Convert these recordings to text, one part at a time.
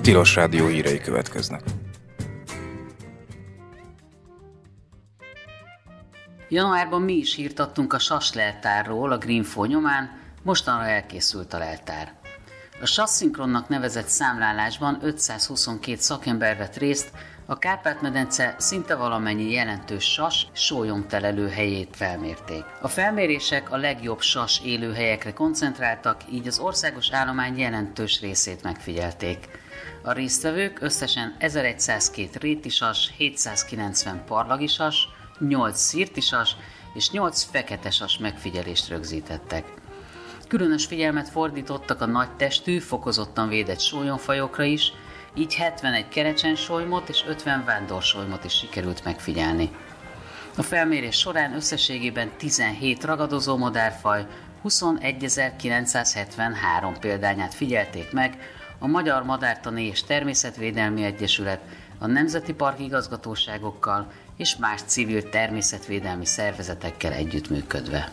Tilos Rádió hírei következnek. Januárban mi is hírt adtunk a SAS leltárról a Greenfo nyomán, mostanra elkészült a leltár. A SAS Szinkronnak nevezett számlálásban 522 szakember vett részt, a Kárpát-medence szinte valamennyi jelentős sas sólyomtelelő helyét felmérték. A felmérések a legjobb sas élőhelyekre koncentráltak, így az országos állomány jelentős részét megfigyelték. A résztvevők összesen 1102 rétisas, 790 parlagisas, 8 szirtisas és 8 feketesas megfigyelést rögzítettek. Különös figyelmet fordítottak a nagy testű, fokozottan védett sólyomfajokra is, így 71 kerecsensolymot és 50 vándorsolymot is sikerült megfigyelni. A felmérés során összességében 17 ragadozó madárfaj, 21.973 példányát figyelték meg a Magyar Madártani és Természetvédelmi Egyesület, a Nemzeti Park igazgatóságokkal és más civil természetvédelmi szervezetekkel együttműködve.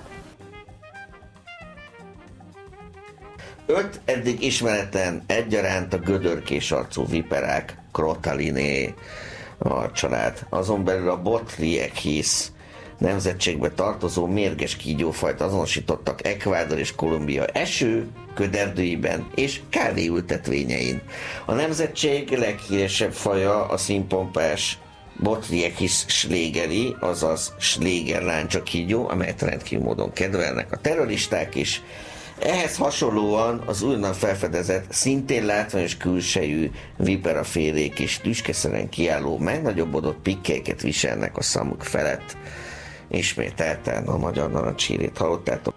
5 eddig ismeretlen egyaránt a gödörkés arcú viperák, Crotaliinae a család, azon belül a Botryechis nemzetségbe tartozó mérges kígyófajt azonosítottak Ecuador és Kolumbia eső, köderdőiben és kávéültetvényein. A nemzetség leghíresebb faja a színpompás Botryechis schlegeri, azaz Schleger láncsakígyó, amelyet rendkívül módon kedvelnek a terroristák is. Ehhez hasonlóan az újonnan felfedezett, szintén látványos külsejű viperafélék és tüskeszeren kiálló, megnagyobbodott pikkelyeket viselnek a számuk felett. Ismételten a magyar narancshírét hallottátok.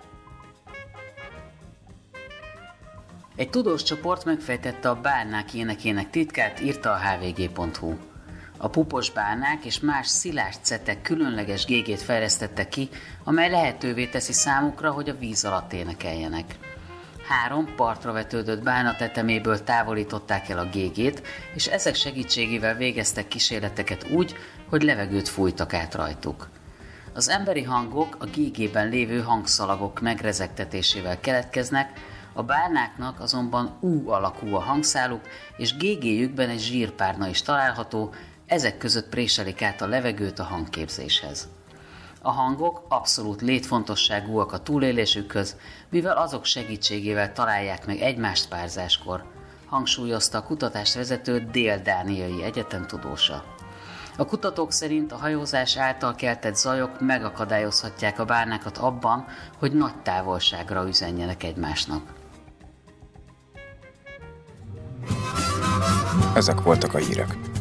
Egy tudós csoport megfejtette a bálnák énekének titkát, írta a hvg.hu. A pupos bálnák és más szilárd cetek különleges gégét fejlesztette ki, amely lehetővé teszi számukra, hogy a víz alatt énekeljenek. 3 partra vetődött bálna teteméből távolították el a gégét, és ezek segítségével végeztek kísérleteket úgy, hogy levegőt fújtak át rajtuk. Az emberi hangok a gégében lévő hangszalagok megrezegtetésével keletkeznek, a bálnáknak azonban U alakú a hangszáluk, és gégéjükben egy zsírpárna is található, ezek között préselik át a levegőt a hangképzéshez. A hangok abszolút létfontosságúak a túlélésükhöz, mivel azok segítségével találják meg egymást párzáskor, hangsúlyozta a kutatást vezető dél-dániai egyetem tudósa. A kutatók szerint a hajózás által keltett zajok megakadályozhatják a bálnákat abban, hogy nagy távolságra üzenjenek egymásnak. Ezek voltak a hírek.